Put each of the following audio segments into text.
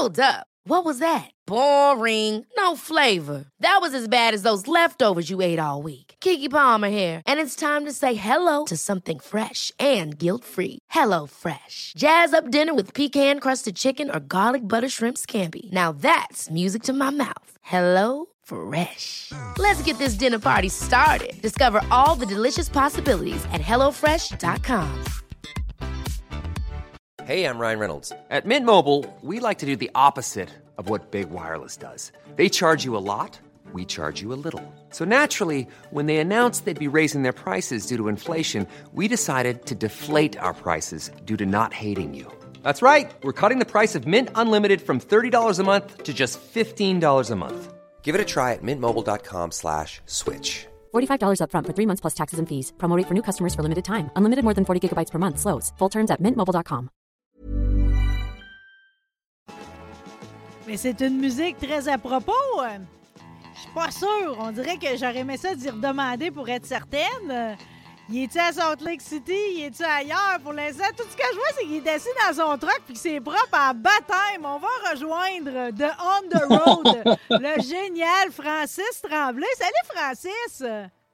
Hold up. What was that? Boring. No flavor. That was as bad as those leftovers you ate all week. Keke Palmer here, and it's time to say hello to something fresh and guilt-free. Hello Fresh. Jazz up dinner with pecan-crusted chicken or garlic butter shrimp scampi. Now that's music to my mouth. Hello Fresh. Let's get this dinner party started. Discover all the delicious possibilities at hellofresh.com. Hey, I'm Ryan Reynolds. At Mint Mobile, we like to do the opposite of what Big Wireless does. They charge you a lot, we charge you a little. So naturally, when they announced they'd be raising their prices due to inflation, we decided to deflate our prices due to not hating you. That's right. We're cutting the price of Mint Unlimited from $30 a month to just $15 a month. Give it a try at mintmobile.com/switch. $45 up front for 3 months plus taxes and fees. Promo rate for new customers for limited time. Unlimited more than 40 gigabytes per month. Slows full terms at mintmobile.com. Mais c'est une musique très à propos. Je suis pas sûre. On dirait que j'aurais aimé ça d'y redemander pour être certaine. Y est-tu à Salt Lake City? Y est-tu ailleurs? Pour l'instant, tout ce que je vois, c'est qu'il est assis dans son truck puis que c'est propre à baptême. On va rejoindre de On the Road le génial Francis Tremblay. Salut, Francis!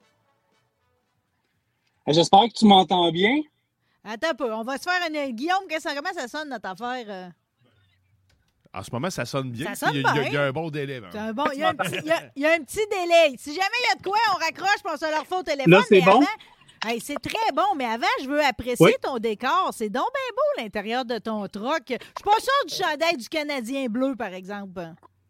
J'espère que tu m'entends bien. Attends un peu. On va se faire une... Guillaume, comment ça sonne, notre affaire? En ce moment, ça sonne bien. Ça sonne il y a un bon délai. Il y a un petit délai. Si jamais il y a de quoi, on raccroche et on se leur fait au téléphone. Là, c'est bon. Avant, hey, c'est très bon, mais avant, je veux apprécier ton décor. C'est donc bien beau, l'intérieur de ton truck. Je suis pas sûre du chandail du Canadien bleu, par exemple.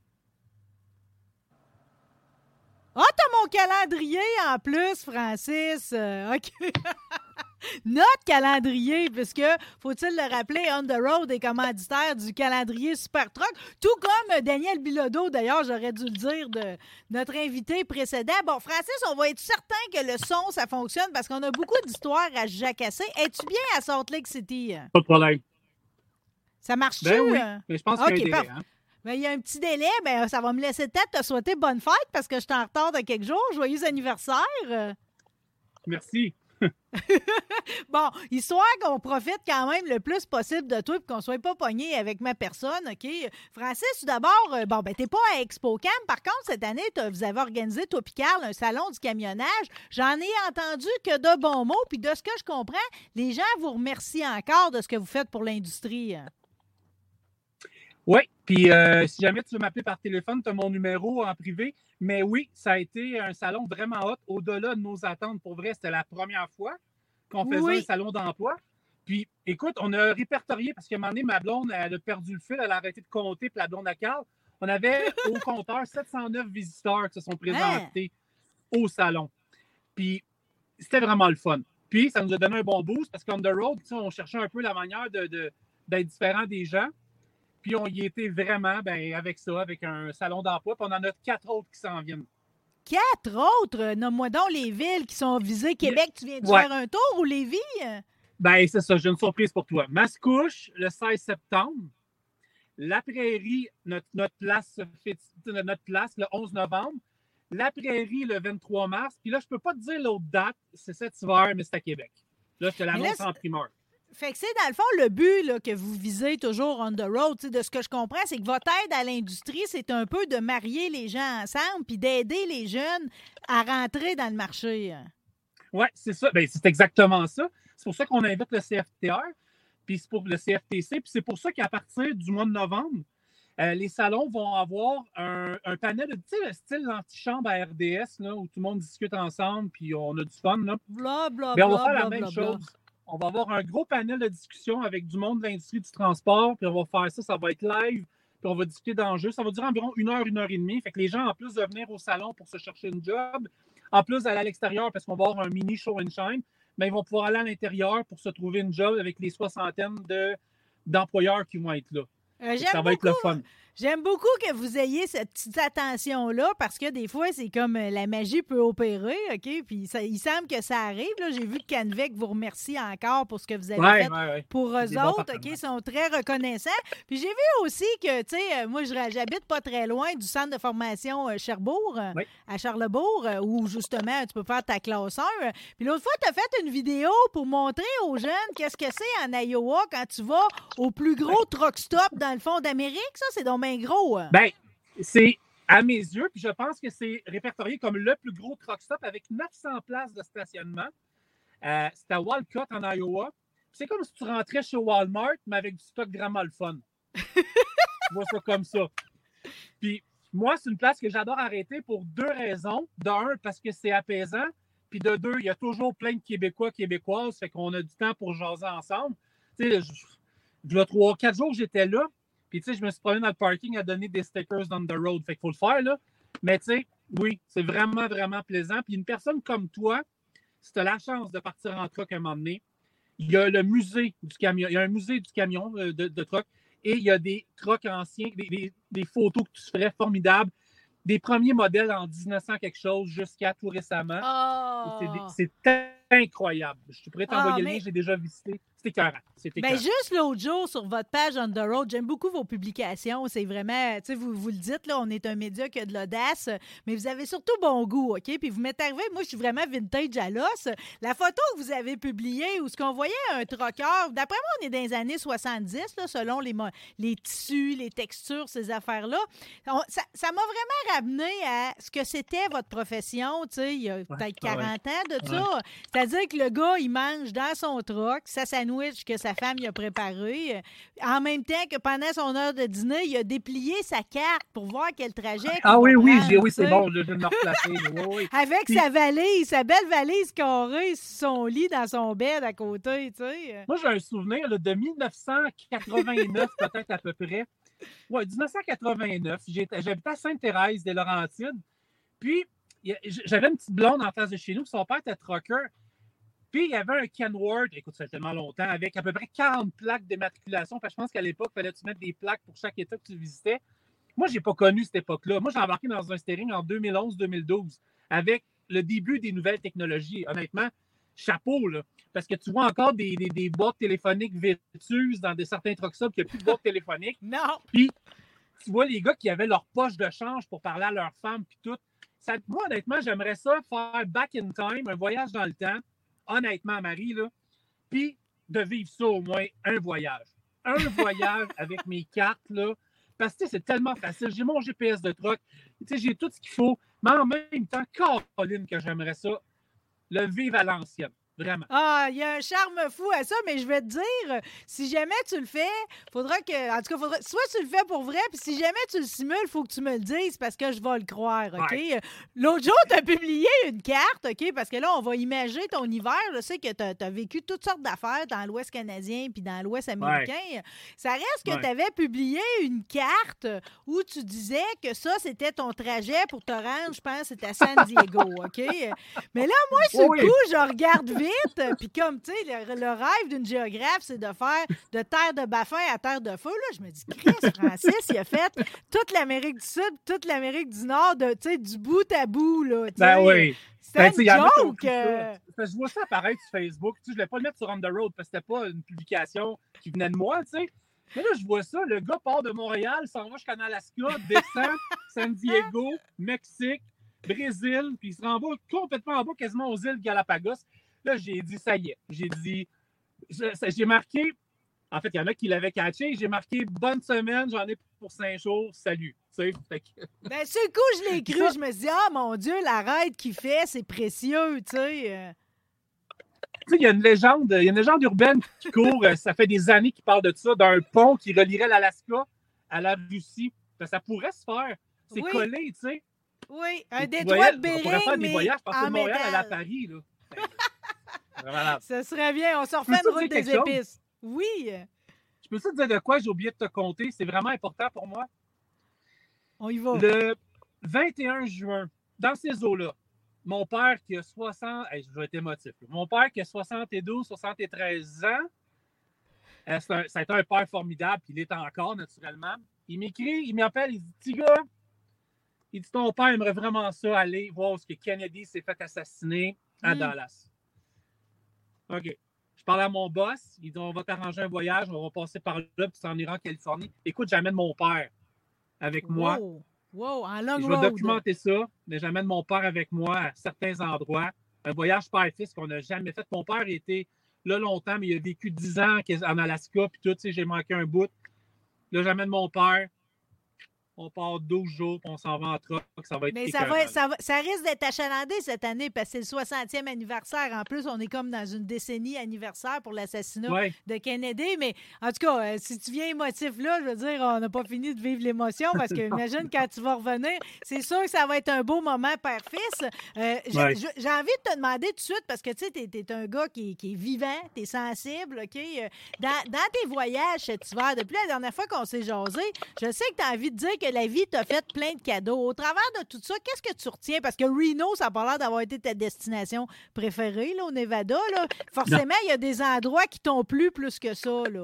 Ah, t'as mon calendrier en plus, Francis. OK. Notre calendrier, puisque, faut-il le rappeler, On the Road est commanditaire du calendrier Super Truck, tout comme Daniel Bilodeau, d'ailleurs, j'aurais dû le dire, de notre invité précédent. Bon, Francis, on va être certain que le son, ça fonctionne, parce qu'on a beaucoup d'histoires à jacasser. Es-tu bien à Salt Lake City? Pas de problème. Ça marche-tu? Ben oui, mais je pense qu'il y a un délai. Hein? Ben, il y a un petit délai, mais ça va me laisser peut-être te souhaiter bonne fête, parce que je suis en retard de quelques jours. Joyeux anniversaire! Merci. Bon, histoire qu'on profite quand même le plus possible de toi et qu'on ne soit pas pogné avec ma personne, OK? Francis, tout d'abord, t'es pas à ExpoCam. Par contre, cette année, vous avez organisé, toi et Carl, un salon du camionnage. J'en ai entendu que de bons mots, puis de ce que je comprends, les gens vous remercient encore de ce que vous faites pour l'industrie. Oui, puis si jamais tu veux m'appeler par téléphone, tu as mon numéro en privé. Mais oui, ça a été un salon vraiment hot, au-delà de nos attentes. Pour vrai, c'était la première fois qu'on faisait un salon d'emploi. Puis, écoute, on a répertorié, parce qu'à un moment donné, ma blonde, elle a perdu le fil, elle a arrêté de compter, puis la blonde à Carl. On avait au compteur 709 visiteurs qui se sont présentés au salon. Puis, c'était vraiment le fun. Puis, ça nous a donné un bon boost, parce qu'on the road, on cherchait un peu la manière d'être différent des gens. Puis on y était vraiment avec ça, avec un salon d'emploi. Puis on en a 4 autres qui s'en viennent. 4 autres? Nomme-moi donc les villes qui sont visées. Québec, tu viens de faire un tour ou Lévis? Ben c'est ça, j'ai une surprise pour toi. Mascouche, le 16 septembre. La Prairie, notre place, le 11 novembre. La Prairie, le 23 mars. Puis là, je ne peux pas te dire l'autre date. C'est cet hiver, mais c'est à Québec. Là, je te l'annonce en primeur. Fait que c'est dans le fond le but là, que vous visez toujours on the road. De ce que je comprends, c'est que votre aide à l'industrie, c'est un peu de marier les gens ensemble puis d'aider les jeunes à rentrer dans le marché. Oui, c'est ça. Ben, c'est exactement ça. C'est pour ça qu'on invite le CFTR, puis c'est pour le CFTC, puis c'est pour ça qu'à partir du mois de novembre, les salons vont avoir un panel, tu sais, le style l'antichambre à RDS, là, où tout le monde discute ensemble, puis on a du fun. Là. Bla, bla, mais on va bla, faire bla, la même bla, chose. Bla. On va avoir un gros panel de discussion avec du monde de l'industrie du transport, puis on va faire ça, ça va être live, puis on va discuter d'enjeux. Ça va durer environ 1 heure, 1 heure et demie. Fait que les gens, en plus de venir au salon pour se chercher une job, en plus d'aller à l'extérieur parce qu'on va avoir un mini show and shine, mais ils vont pouvoir aller à l'intérieur pour se trouver une job avec les soixantaines d'employeurs qui vont être là. Ça va être le fun. J'aime beaucoup que vous ayez cette petite attention-là parce que des fois, c'est comme la magie peut opérer, OK? Puis il semble que ça arrive. Là. J'ai vu que Canvec vous remercie encore pour ce que vous avez fait pour eux autres, OK? Ils sont très reconnaissants. Puis j'ai vu aussi que, tu sais, moi, j'habite pas très loin du centre de formation Cherbourg, à Charlebourg, où justement, tu peux faire ta classe 1. Puis l'autre fois, tu as fait une vidéo pour montrer aux jeunes qu'est-ce que c'est en Iowa quand tu vas au plus gros truck stop dans le fond d'Amérique. Ça, c'est donc bien gros. Ben, c'est à mes yeux, puis je pense que c'est répertorié comme le plus gros truck stop avec 900 places de stationnement. C'est à Walcott, en Iowa. C'est comme si tu rentrais chez Walmart, mais avec du stock vraiment le fun. Tu vois ça comme ça. Puis moi, c'est une place que j'adore arrêter pour 2 raisons. De 1, parce que c'est apaisant. Puis de 2, il y a toujours plein de Québécois, Québécoises. Fait qu'on a du temps pour jaser ensemble. Tu sais, il y a 3-4 jours, j'étais là. Puis, tu sais, je me suis promené dans le parking à donner des stickers on the road. Fait qu'il faut le faire, là. Mais, tu sais, oui, c'est vraiment, vraiment plaisant. Puis, une personne comme toi, si tu as la chance de partir en truck à un moment donné, il y a le musée du camion. Il y a un musée du camion de truck. Et il y a des trucks anciens, des photos que tu ferais formidables. Des premiers modèles en 1900 quelque chose jusqu'à tout récemment. Oh. C'est incroyable. Je pourrais t'envoyer le lien, j'ai déjà visité. C'est écœurant. Ben, juste l'autre jour, sur votre page On the Road, j'aime beaucoup vos publications. C'est vraiment, tu sais, vous le dites, là, on est un média qui a de l'audace, mais vous avez surtout bon goût, OK? Puis vous m'êtes arrivé, moi, je suis vraiment vintage à l'os. La photo que vous avez publiée, où ce qu'on voyait un troqueur, d'après moi, on est dans les années 70, là, selon les tissus, les textures, ces affaires-là. Ça m'a vraiment ramené à ce que c'était votre profession, tu sais, il y a peut-être 40 ans de ça. C'est-à-dire que le gars, il mange dans son truck, sa sandwich que sa femme y a préparé. En même temps que pendant son heure de dîner, il a déplié sa carte pour voir quel trajet. Oui, c'est bon, je vais me replacer. Oui. Avec sa valise, sa belle valise carrée sur son lit dans son bed à côté, tu sais. Moi, j'ai un souvenir là, de 1989, peut-être à peu près. Oui, 1989. J'habitais à Sainte-Thérèse des Laurentides. Puis, j'avais une petite blonde en face de chez nous. Son père était trucker. Puis, il y avait un Kenworth, écoute, ça fait tellement longtemps, avec à peu près 40 plaques d'immatriculation. Je pense qu'à l'époque, il fallait que tu mettes des plaques pour chaque État que tu visitais. Moi, je n'ai pas connu cette époque-là. Moi, j'ai embarqué dans un steering en 2011-2012 avec le début des nouvelles technologies. Honnêtement, chapeau, là. Parce que tu vois encore des boîtes téléphoniques vétuses dans certains truck stops qui n'ont plus de boîtes téléphoniques. Non! Puis, tu vois les gars qui avaient leur poche de change pour parler à leur femme, puis tout. Moi, honnêtement, j'aimerais ça faire back in time, un voyage dans le temps. Honnêtement, Marie, là, puis de vivre ça au moins un voyage. Un voyage avec mes cartes, là, parce que c'est tellement facile. J'ai mon GPS de truck, j'ai tout ce qu'il faut, mais en même temps, Caroline, que j'aimerais ça, le vivre à l'ancienne. Vraiment. Ah, il y a un charme fou à ça, mais je vais te dire, si jamais tu le fais, faudra que. En tout cas, soit tu le fais pour vrai, puis si jamais tu le simules, il faut que tu me le dises parce que je vais le croire, OK? Ouais. L'autre jour, tu as publié une carte, OK? Parce que là, on va imaginer ton hiver. Je sais que tu as vécu toutes sortes d'affaires dans l'Ouest canadien puis dans l'Ouest américain. Ouais. Ça reste que tu avais publié une carte où tu disais que ça, c'était ton trajet pour te rendre, je pense, c'était à San Diego, OK? Mais là, moi, sur le coup, je regarde vite. Puis comme, tu sais, le rêve d'une géographe, c'est de faire de terre de Baffin à terre de feu. Là, je me dis, Chris, Francis, il a fait toute l'Amérique du Sud, toute l'Amérique du Nord, tu sais, du bout à bout, là. Ben oui. C'est une joke. Je vois ça apparaître sur Facebook. Tu sais, je ne voulais pas le mettre sur On the Road parce que c'était pas une publication qui venait de moi, tu sais. Mais là, je vois ça, le gars part de Montréal, s'en va jusqu'en Alaska, descend San Diego, Mexique, Brésil, puis il se rend complètement en bas, quasiment aux îles Galapagos. Là, j'ai dit, ça y est. J'ai marqué, en fait, il y en a qui l'avaient catché, j'ai marqué « Bonne semaine, j'en ai pour 5 jours, salut ». Ben, sur le coup, je l'ai cru. Je me suis dit, ah, mon Dieu, la raide qu'il fait, c'est précieux, tu sais. Tu sais, il y a une légende urbaine qui court, ça fait des années qu'il parle de ça, d'un pont qui relierait l'Alaska à la Russie. Ça pourrait se faire. C'est collé, tu sais. Oui, un détroit de Bering, on pourrait faire des voyages, parce que en Montréal métal. à Paris, là. Voilà. Ça serait bien. On se refait une route des épices. Oui. Je peux te dire de quoi j'ai oublié de te compter. C'est vraiment important pour moi. On y va. Le 21 juin, dans ces eaux-là, mon père qui a 60... je vais être émotif. Là. Mon père qui a 72, 73 ans, ça a été un père formidable, puis il est encore, naturellement. Il m'écrit, il m'appelle, il dit « Petit gars, il dit ton père aimerait vraiment ça aller voir ce que Kennedy s'est fait assassiner à Dallas. » OK. Je parle à mon boss, il dit on va t'arranger un voyage, on va passer par là, puis ça en ira en Californie. Écoute, j'amène mon père avec moi. Wow, en long Je vais road. documenter ça, mais j'amène mon père avec moi à certains endroits. Un voyage père-fils qu'on n'a jamais fait. Mon père était là longtemps, mais il a vécu 10 ans en Alaska, puis tout, tu sais, j'ai manqué un bout. Là, j'amène mon père. On part 12 jours, puis on s'en va en truck. Ça va être Mais ça risque d'être achalandé cette année parce que c'est le 60e anniversaire. En plus, on est comme dans une décennie anniversaire pour l'assassinat de Kennedy. Mais en tout cas, si tu viens émotif là, je veux dire, on n'a pas fini de vivre l'émotion parce que imagine quand tu vas revenir, c'est sûr que ça va être un beau moment père-fils. J'ai envie de te demander tout de suite parce que tu sais, t'es un gars qui est vivant, t'es sensible, OK? Dans tes voyages cet hiver, depuis la dernière fois qu'on s'est jasé, je sais que tu as envie de dire que la vie t'a fait plein de cadeaux. Au travers de tout ça, qu'est-ce que tu retiens? Parce que Reno, ça n'a pas l'air d'avoir été ta destination préférée là, au Nevada. Là. Forcément, il y a des endroits qui t'ont plu plus que ça. Là.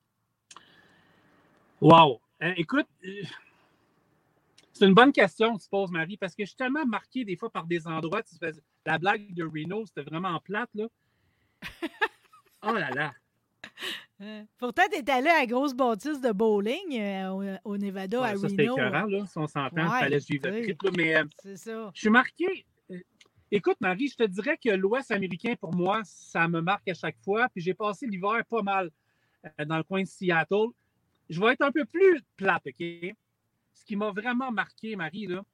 Wow! Écoute, c'est une bonne question que tu poses, Marie, parce que je suis tellement marqué des fois par des endroits. La blague de Reno, c'était vraiment plate. Là. Oh là là! Pourtant, tu es allé à la grosse bâtisse de bowling au Nevada, à Reno. Ça, c'était écœurant, là, si on s'entend. Il fallait suivre le trip. Mais c'est ça. Je suis marqué. Écoute, Marie, je te dirais que l'Ouest américain, pour moi, ça me marque à chaque fois. Puis j'ai passé l'hiver pas mal dans le coin de Seattle. Je vais être un peu plus plate, OK? Ce qui m'a vraiment marqué, Marie, là,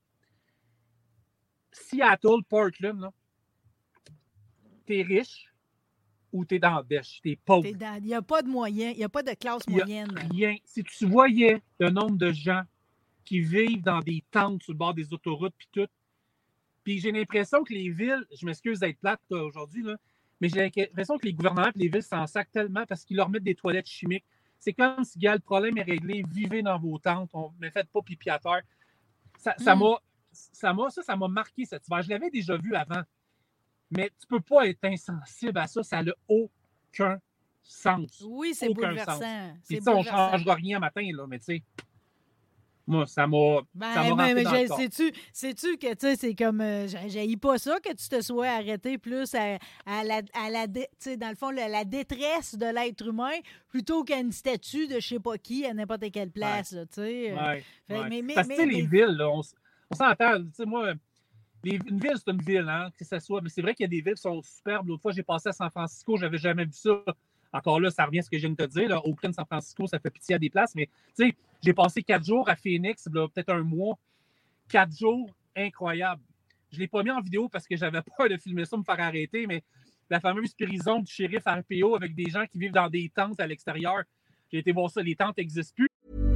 Seattle, Portland, là, t'es riche, ou t'es dans la dèche, t'es pauvre. Il n'y a pas de moyens, il n'y a pas de classe moyenne. Rien. Si tu voyais le nombre de gens qui vivent dans des tentes sur le bord des autoroutes puis tout, puis j'ai l'impression que les villes, je m'excuse d'être plate aujourd'hui, là, mais j'ai l'impression que les gouvernements et les villes s'en sacent tellement parce qu'ils leur mettent des toilettes chimiques. C'est comme si, gars, le problème est réglé, vivez dans vos tentes, ne faites pas pipi à terre. Ça m'a marqué cet hiver. Je l'avais déjà vu avant. Mais tu peux pas être insensible à ça. Ça n'a aucun sens. Oui, c'est bouleversant. Puis on ne changera rien matin, là, mais tu sais, moi, ça m'a rentré dans le corps. Sais-tu que, tu sais, c'est comme, j'haïs pas ça, que tu te sois arrêté plus à dans le fond, la détresse de l'être humain, plutôt qu'à une statue de je sais pas qui, à n'importe quelle place, tu sais. Parce que, les villes, là, on s'entend, tu sais, moi... Une ville, c'est une ville, hein, que ce soit. Mais c'est vrai qu'il y a des villes qui sont superbes. L'autre fois, j'ai passé à San Francisco, je n'avais jamais vu ça. Encore là, ça revient à ce que je viens de te dire. Là. Oakland, San Francisco, ça fait pitié à des places. Mais tu sais, j'ai passé 4 jours à Phoenix, peut-être un mois. 4 jours, incroyable. Je ne l'ai pas mis en vidéo parce que j'avais peur de filmer ça, me faire arrêter, mais la fameuse prison du shérif RPO avec des gens qui vivent dans des tentes à l'extérieur. J'ai été voir ça, les tentes n'existent plus.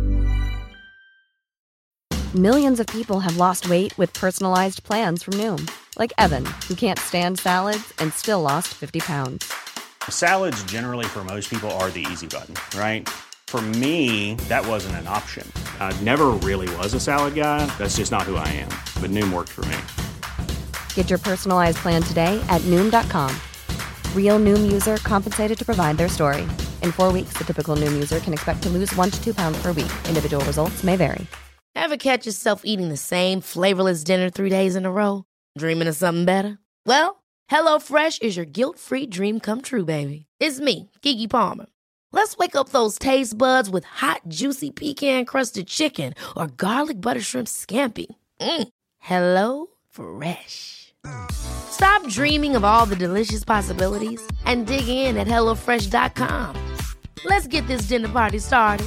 Millions of people have lost weight with personalized plans from Noom. Like Evan, who can't stand salads and still lost 50 pounds. Salads generally for most people are the easy button, right? For me, that wasn't an option. I never really was a salad guy. That's just not who I am. But Noom worked for me. Get your personalized plan today at Noom.com. Real Noom user compensated to provide their story. In 4 weeks, the typical Noom user can expect to lose 1 to 2 pounds per week. Individual results may vary. Ever catch yourself eating the same flavorless dinner 3 days in a row? Dreaming of something better? Well, HelloFresh is your guilt-free dream come true, baby. It's me, Keke Palmer. Let's wake up those taste buds with hot, juicy pecan-crusted chicken or garlic butter shrimp scampi. Hello Fresh. Stop dreaming of all the delicious possibilities and dig in at HelloFresh.com. Let's get this dinner party started.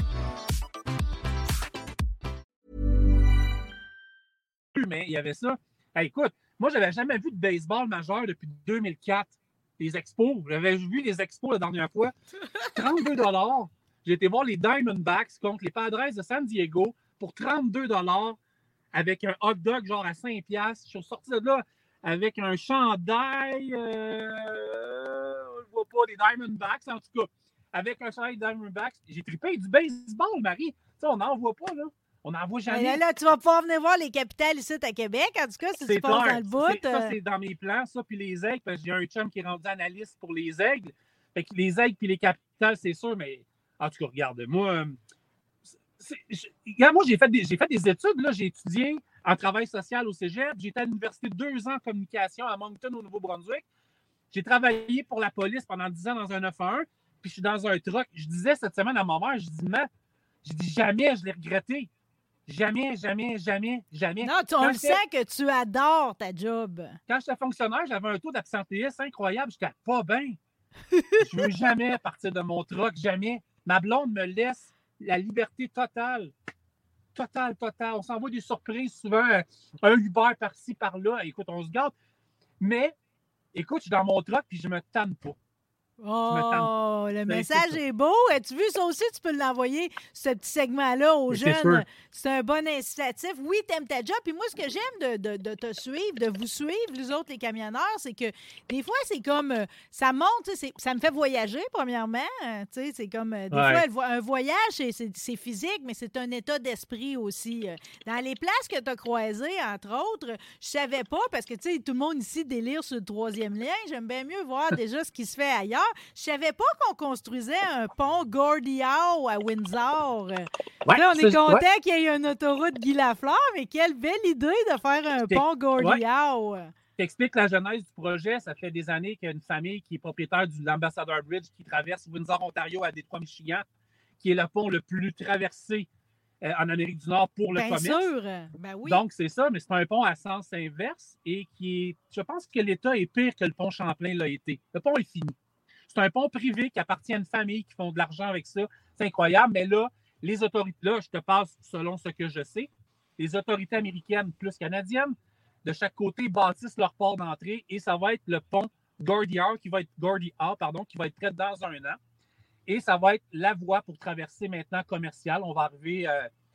Mais il y avait ça. Hey, écoute, moi, je n'avais jamais vu de baseball majeur depuis 2004. Les expos. J'avais vu les expos la dernière fois. 32 $. J'ai été voir les Diamondbacks contre les Padres de San Diego pour 32 $ avec un hot dog genre à 5$. Je suis sorti de là avec un chandail. Je ne vois pas les Diamondbacks, en tout cas. Avec un chandail Diamondbacks. J'ai trippé du baseball, Marie. Tu sais, on n'en voit pas, là. On n'en voit jamais. Là, tu vas pouvoir venir voir les capitales ici à Québec, en tout cas, si tu passes dans le bout. Ça, c'est dans mes plans, ça, puis les aigles, parce que j'ai un chum qui est rendu analyste pour les aigles. Fait que les aigles puis les capitales, c'est sûr, mais en tout cas, regarde, moi, Regarde, moi, j'ai fait des études. Là, j'ai étudié en travail social au cégep. J'ai été à l'université 2 ans en communication à Moncton, au Nouveau-Brunswick. J'ai travaillé pour la police pendant 10 ans dans un 911, puis je suis dans un truck. Je disais cette semaine à ma mère, je dis jamais je l'ai regretté. Jamais, jamais, jamais, jamais. Non, on le sent que tu adores ta job. Quand j'étais fonctionnaire, j'avais un taux d'absentéisme incroyable. J'étais pas bien. Je veux jamais partir de mon truck, jamais. Ma blonde me laisse la liberté totale. Totale. On s'envoie des surprises, souvent un Uber par-ci, par-là. Écoute, on se gâte. Mais, écoute, je suis dans mon truck puis je me tanne pas. Oh, le message est beau. As-tu vu ça aussi? Tu peux l'envoyer, ce petit segment-là, aux jeunes. C'est un bon incitatif. Oui, t'aimes ta job. Puis moi, ce que j'aime de te suivre, de vous suivre, les autres, les camionneurs, c'est que des fois, c'est comme... ça monte, ça me fait voyager, premièrement. C'est comme... des fois, un voyage, c'est physique, mais c'est un état d'esprit aussi. Dans les places que tu as croisées, entre autres, je savais pas, parce que, tout le monde ici délire sur le 3e lien. J'aime bien mieux voir déjà ce qui se fait ailleurs. Je savais pas qu'on construisait un pont Gordie Howe à Windsor. Là, on est content qu'il y ait une autoroute Guy Lafleur, mais quelle belle idée de faire un pont Gordie Howe. T'expliques la genèse du projet. Ça fait des années qu'il y a une famille qui est propriétaire de l'Ambassador Bridge qui traverse Windsor, Ontario à Détroit, Michigan, qui est le pont le plus traversé en Amérique du Nord pour le commerce. Bien sûr. Ben oui. Donc, c'est ça, mais c'est un pont à sens inverse et qui est... Je pense que l'État est pire que le pont Champlain l'a été. Le pont est fini. C'est un pont privé qui appartient à une famille qui font de l'argent avec ça. C'est incroyable. Mais là, les autorités, là, je te passe selon ce que je sais, les autorités américaines plus canadiennes, de chaque côté, bâtissent leur port d'entrée et ça va être le pont Gordie Howe, qui va être prêt dans un an. Et ça va être la voie pour traverser maintenant commerciale. On va arriver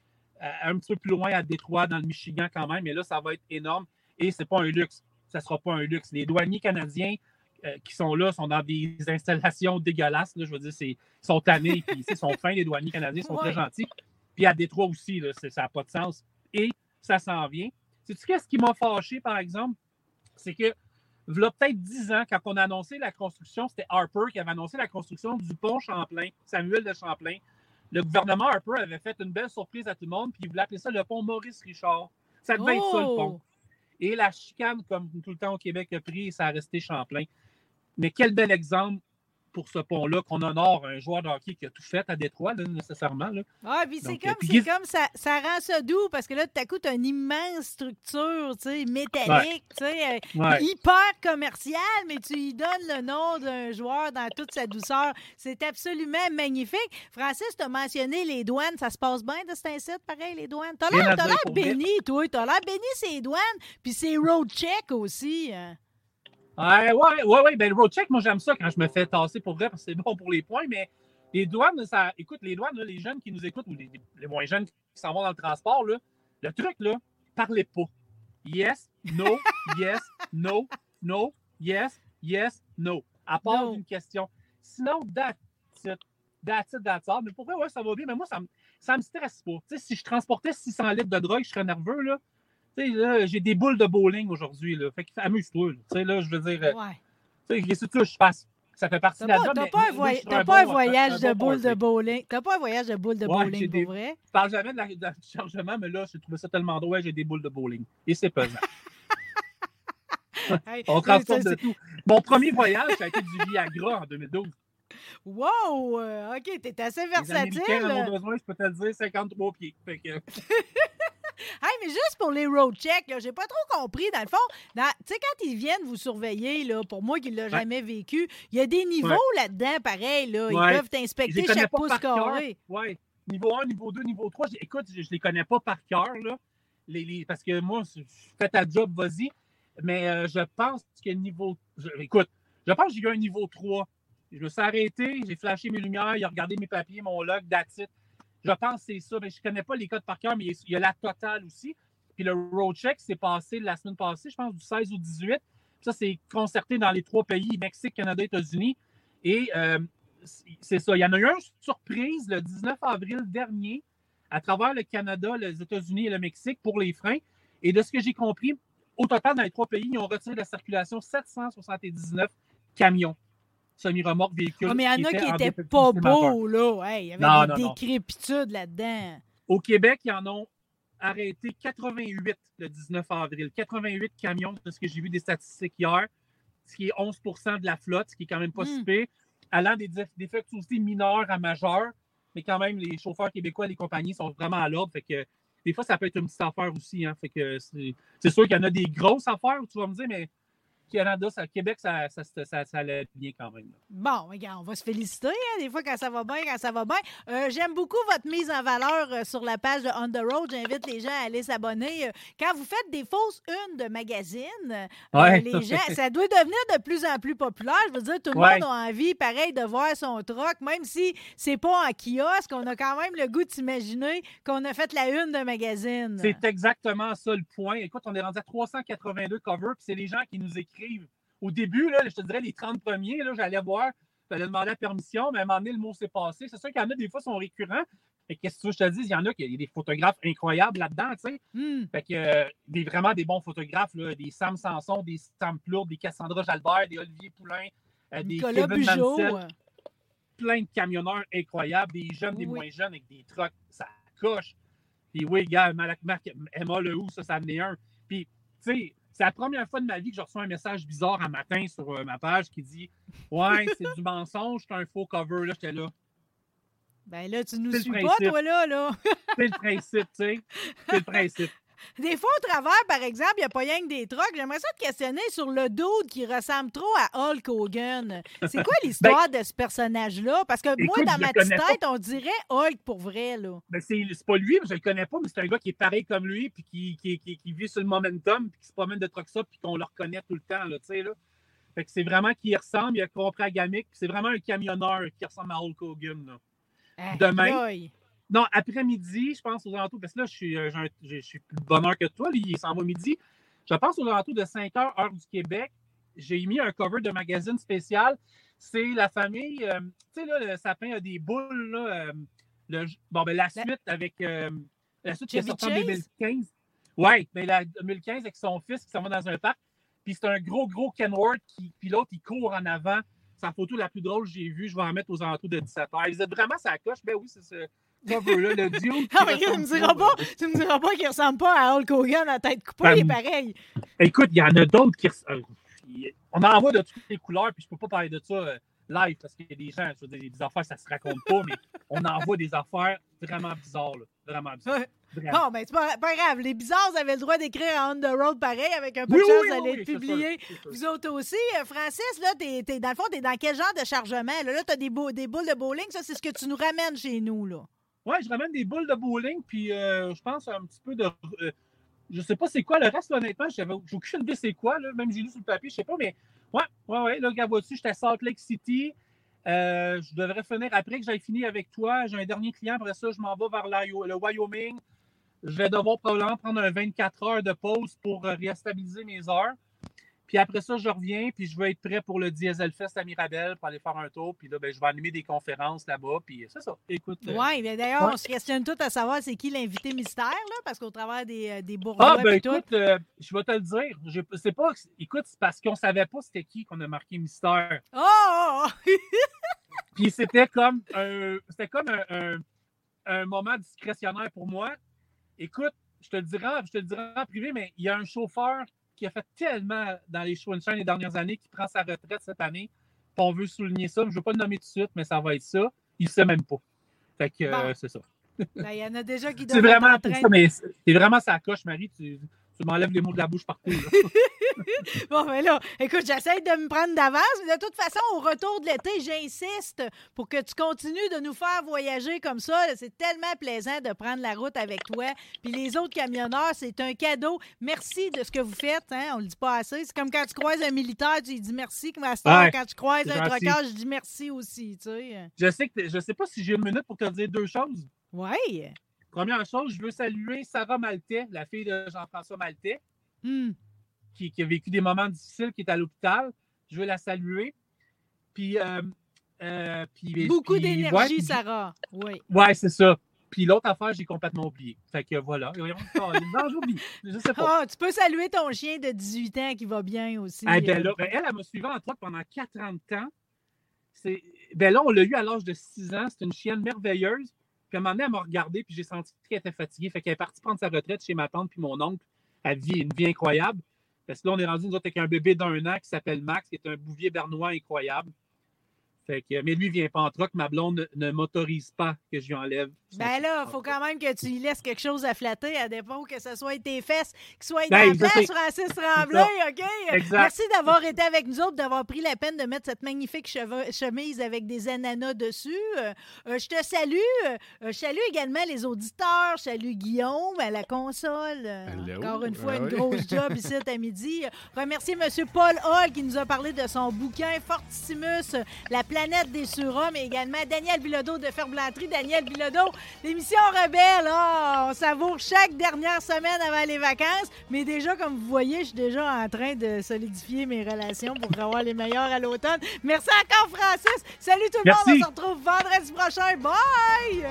un petit peu plus loin à Détroit, dans le Michigan quand même, mais là, ça va être énorme. Et c'est pas un luxe. Ça ne sera pas un luxe. Les douaniers canadiens qui sont là sont dans des installations dégueulasses. Là, je veux dire, ils sont tannés, puis ils sont fins, les douaniers canadiens sont très gentils. Puis à Détroit aussi, là, ça n'a pas de sens. Et ça s'en vient. Sais-tu qu'est-ce qui m'a fâché, par exemple? C'est que, il y a peut-être 10 ans, quand on a annoncé la construction, c'était Harper qui avait annoncé la construction du pont Champlain, Samuel de Champlain. Le gouvernement Harper avait fait une belle surprise à tout le monde, puis il voulait appeler ça le pont Maurice-Richard. Ça devait être ça, le pont. Et la chicane, comme tout le temps au Québec, a pris et ça a resté Champlain. Mais quel bel exemple pour ce pont-là, qu'on honore un joueur de hockey qui a tout fait à Détroit, là, nécessairement. Là. Ah, puis c'est comme ça rend ça doux, parce que là, tout à coup, tu as une immense structure, métallique, hyper commerciale, mais tu y donnes le nom d'un joueur dans toute sa douceur. C'est absolument magnifique. Francis, tu as mentionné les douanes. Ça se passe bien de cet incite, pareil, les douanes? T'as l'air béni, toi. T'as l'air béni, ces douanes, puis ces road checks aussi. Oui. Ben, le road check, moi, j'aime ça quand je me fais tasser pour vrai parce que c'est bon pour les points, mais les douanes, écoute, les douanes, là, les jeunes qui nous écoutent ou les moins jeunes qui s'en vont dans le transport, là, le truc, là, parlez pas. Yes, no, yes, no, no, yes, no. À part d'une question. Sinon, that's it. Mais pour vrai, ça va bien, mais moi, ça me stresse pas. Tu sais, si je transportais 600 litres de drogue, je serais nerveux, là. Là, j'ai des boules de bowling aujourd'hui. Là. Fait que amuse-toi. Là, je veux dire. Qu'est-ce que je fasse? Ça fait partie de la job. T'as pas un voyage de boules de bowling. T'as pas un voyage de boules de bowling, pour vrai? Je parle jamais de la chargement, mais là, j'ai trouvé ça tellement drôle. J'ai des boules de bowling. Et c'est pesant. On transporte de tout. Mon premier voyage, ça a été du Viagra en 2012. Wow! OK, t'es assez versatile. Les Américains en ont besoin, je peux te le dire, 53 pieds. Fait que... Hey, mais juste pour les road checks, là, j'ai pas trop compris. Dans le fond, tu sais, quand ils viennent vous surveiller, là, pour moi qui ne l'ai jamais vécu, il y a des niveaux là-dedans, pareil. Là. Ils peuvent t'inspecter chaque pouce carré. Oui. Niveau 1, niveau 2, niveau 3. Écoute, je les connais pas par cœur, là. Parce que moi, je fais ta job, vas-y. Mais je pense que niveau... Écoute, je pense que j'ai eu un niveau 3. Je me suis arrêté, j'ai flashé mes lumières, il a regardé mes papiers, mon log, that's it. Je pense que c'est ça. Mais je ne connais pas les codes par cœur, mais il y a la totale aussi. Puis le road check s'est passé la semaine passée, je pense, du 16 au 18. Puis ça, c'est concerté dans les 3 pays, Mexique, Canada, États-Unis. Et c'est ça. Il y en a eu une surprise le 19 avril dernier à travers le Canada, les États-Unis et le Mexique pour les freins. Et de ce que j'ai compris, au total, dans les 3 pays, ils ont retiré de la circulation 779 camions. Semi-remorques, véhicules. Mais il y en a qui n'étaient pas beaux, là. Hey, il y avait des décrépitudes là-dedans. Au Québec, ils en ont arrêté 88 le 19 avril. 88 camions, de ce que j'ai vu des statistiques hier, ce qui est 11% de la flotte, ce qui est quand même pas si pire, allant des défectuosités mineures à majeures, mais quand même, les chauffeurs québécois et les compagnies sont vraiment à l'ordre. Fait que des fois, ça peut être une petite affaire aussi. Hein, fait que c'est sûr qu'il y en a des grosses affaires, tu vas me dire, mais Canada, Québec, ça allait bien quand même. Là. Bon, regarde, on va se féliciter, hein, des fois, quand ça va bien, J'aime beaucoup votre mise en valeur sur la page de On The Road. J'invite les gens à aller s'abonner. Quand vous faites des fausses unes de magazines, les gens, ça doit devenir de plus en plus populaire. Je veux dire, tout le monde a envie, pareil, de voir son truck, même si c'est pas en kiosque, on a quand même le goût de s'imaginer qu'on a fait la une de magazine. C'est exactement ça le point. Écoute, on est rendu à 382 covers, puis c'est les gens qui nous écrivent. Au début, là, je te dirais, les 30 premiers, là, j'allais voir, j'allais demander la permission, mais à un moment donné, le mot s'est passé. C'est sûr qu'il y en a des fois qui sont récurrents. Et qu'est-ce que tu veux que je te dise? Il y en a qui des photographes incroyables là-dedans, tu sais. Fait que vraiment des bons photographes, là, des Sam Sanson, des Sam Plourde, des Cassandra Jalbert, des Olivier Poulain, des Nicolas Kevin Bugeaud. Mansell. Plein de camionneurs incroyables, des jeunes, des moins jeunes, avec des trucks, ça coche. Puis oui, gars, Emma Lehoux, ça en est un. Puis, tu sais, c'est la première fois de ma vie que je reçois un message bizarre un matin sur ma page qui dit « Ouais, c'est du mensonge, c'est un faux cover. » Là, j'étais là. Ben là, tu nous suis pas, toi, là. C'est le principe, tu sais. C'est le principe. Des fois, au travers, par exemple, il n'y a pas rien que des trucks. J'aimerais ça te questionner sur le dude qui ressemble trop à Hulk Hogan. C'est quoi l'histoire de ce personnage-là? Parce que moi, dans ma petite tête, on dirait Hulk pour vrai, là. Ben, c'est pas lui, je le connais pas, mais c'est un gars qui est pareil comme lui, puis qui vit sur le momentum, puis qui se promène de truck ça, puis qu'on le reconnaît tout le temps, là, tu sais, là. Fait que c'est vraiment qui ressemble, il a compris à Gamic, puis c'est vraiment un camionneur qui ressemble à Hulk Hogan, là. Demain... Non, après-midi, je pense aux alentours, parce que là, je suis plus de bonne heure que toi, il s'en va midi. Je pense aux alentours de 5 heures, heure du Québec. J'ai mis un cover de magazine spécial. C'est la famille, tu sais, là, le sapin a des boules, là. La suite avec, la suite qui est sortie en 2015. Oui, mais la 2015 avec son fils qui s'en va dans un parc. Puis c'est un gros Kenworth, puis l'autre, il court en avant. C'est la photo la plus drôle que j'ai vue. Je vais en mettre aux alentours de 17 heures. Ils êtes vraiment sa coche. Ben oui, c'est ça. Cover-là, le duo. Tu me diras pas qu'il ressemble pas à Hulk Hogan à tête coupée, il est pareil. Écoute, il y en a d'autres qui on en voit de toutes les couleurs, puis je peux pas parler de ça live, parce qu'il y a des gens, je veux dire, des affaires, ça se raconte pas, mais on en voit des affaires vraiment bizarres, là. Vraiment bizarres. Vraiment. Bon, ben c'est pas grave. Les bizarres avaient le droit d'écrire à On The Road pareil, avec un peu de chance d'aller être publié. Vous autres aussi. Francis, là, dans le fond, t'es dans quel genre de chargement? Là, t'as des boules de bowling, ça, c'est ce que tu nous ramènes chez nous, là. Oui, je ramène des boules de bowling, puis je pense un petit peu de... je sais pas c'est quoi le reste, honnêtement. J'ai aucune idée c'est quoi, là. Même j'ai lu sur le papier, je sais pas, mais ouais. Là, regarde, vois-tu, j'étais à Salt Lake City. Je devrais finir après que j'aille fini avec toi. J'ai un dernier client, après ça, je m'en vais vers le Wyoming. Je vais devoir probablement prendre un 24 heures de pause pour réstabiliser mes heures. Puis après ça, je reviens, puis je vais être prêt pour le Diesel Fest à Mirabel pour aller faire un tour. Puis là, ben, je vais animer des conférences là-bas. Puis c'est ça. Écoute. Oui, mais d'ailleurs, on se questionne tout à savoir c'est qui l'invité mystère, là, parce qu'au travers des bourgeois. Ah, ben écoute, je vais te le dire. C'est pas. Écoute, c'est parce qu'on savait pas c'était qui qu'on a marqué mystère. Oh! Puis c'était comme un moment discrétionnaire pour moi. Écoute, je te le dirai en privé, mais il y a un chauffeur qui a fait tellement dans les show and shine les dernières années, qui prend sa retraite cette année. On veut souligner ça. Je ne veux pas le nommer tout de suite, mais ça va être ça. Il ne sait même pas. Fait que c'est ça. Ben, il y en a déjà qui doivent être en train... mais c'est vraiment sa coche, Marie. Tu m'enlèves les mots de la bouche partout. Bon, mais là, écoute, j'essaie de me prendre d'avance, mais de toute façon, au retour de l'été, j'insiste pour que tu continues de nous faire voyager comme ça. C'est tellement plaisant de prendre la route avec toi. Puis les autres camionneurs, c'est un cadeau. Merci de ce que vous faites. Hein? On le dit pas assez. C'est comme quand tu croises un militaire, tu lui dis merci. Quand tu croises un truckeur, je dis merci aussi. Tu sais. Je sais pas si j'ai une minute pour te dire deux choses. Oui. Première chose, je veux saluer Sarah Maltais, la fille de Jean-François Maltais, qui a vécu des moments difficiles, qui est à l'hôpital. Je veux la saluer. Puis, beaucoup d'énergie, Sarah. Oui. Ouais, c'est ça. Puis l'autre affaire, j'ai complètement oublié. Fait que voilà. Non, j'oublie. Je sais pas. Tu peux saluer ton chien de 18 ans qui va bien aussi. Elle m'a suivi en truck pendant 40 ans. Là, on l'a eu à l'âge de 6 ans. C'est une chienne merveilleuse. Puis à un moment donné, elle m'a regardé, puis j'ai senti qu'elle était fatiguée. Fait qu'elle est partie prendre sa retraite chez ma tante puis mon oncle. Elle vit une vie incroyable. Parce que là, on est rendu, nous autres, avec un bébé d'1 an qui s'appelle Max, qui est un bouvier bernois incroyable. Fait que, mais lui, il ne vient pas en truck. Ma blonde ne m'autorise pas que je lui enlève. Ben là, il faut quand même que tu lui laisses quelque chose à flatter, à dépôt que ce soit tes fesses, qui soient dans la place, Francis Tremblay, OK? Exact. Merci d'avoir été avec nous autres, d'avoir pris la peine de mettre cette magnifique chemise avec des ananas dessus. Je te salue. Je salue également les auditeurs. Je salue Guillaume à la console. Encore une fois, une grosse job ici à midi. Remercier M. Paul Hall qui nous a parlé de son bouquin Fortissimus, La planète des surhommes, et également Daniel Bilodeau de Ferblanterie. Daniel Bilodeau, l'émission Rebelle, on savoure chaque dernière semaine avant les vacances, mais déjà, comme vous voyez, je suis déjà en train de solidifier mes relations pour avoir les meilleurs à l'automne. Merci encore, Francis. Salut tout le monde, on se retrouve vendredi prochain. Bye!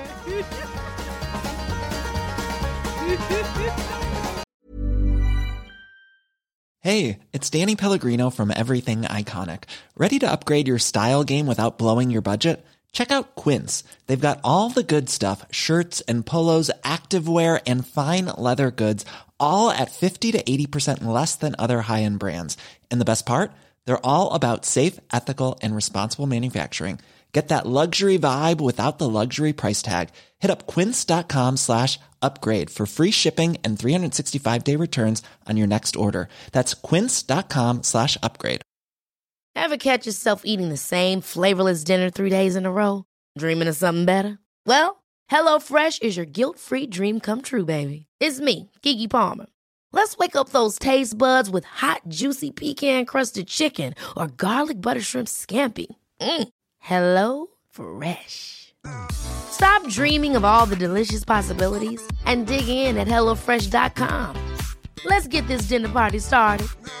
Hey, it's Danny Pellegrino from Everything Iconic. Ready to upgrade your style game without blowing your budget? Check out Quince. They've got all the good stuff, shirts and polos, activewear, and fine leather goods, all at 50 to 80% less than other high-end brands. And the best part? They're all about safe, ethical, and responsible manufacturing. Get that luxury vibe without the luxury price tag. Hit up quince.com/upgrade for free shipping and 365-day returns on your next order. That's quince.com/upgrade. Ever catch yourself eating the same flavorless dinner 3 days in a row? Dreaming of something better? Well, HelloFresh is your guilt-free dream come true, baby. It's me, Keke Palmer. Let's wake up those taste buds with hot, juicy pecan-crusted chicken or garlic butter shrimp scampi. Hello Fresh. Stop dreaming of all the delicious possibilities and dig in at HelloFresh.com. Let's get this dinner party started.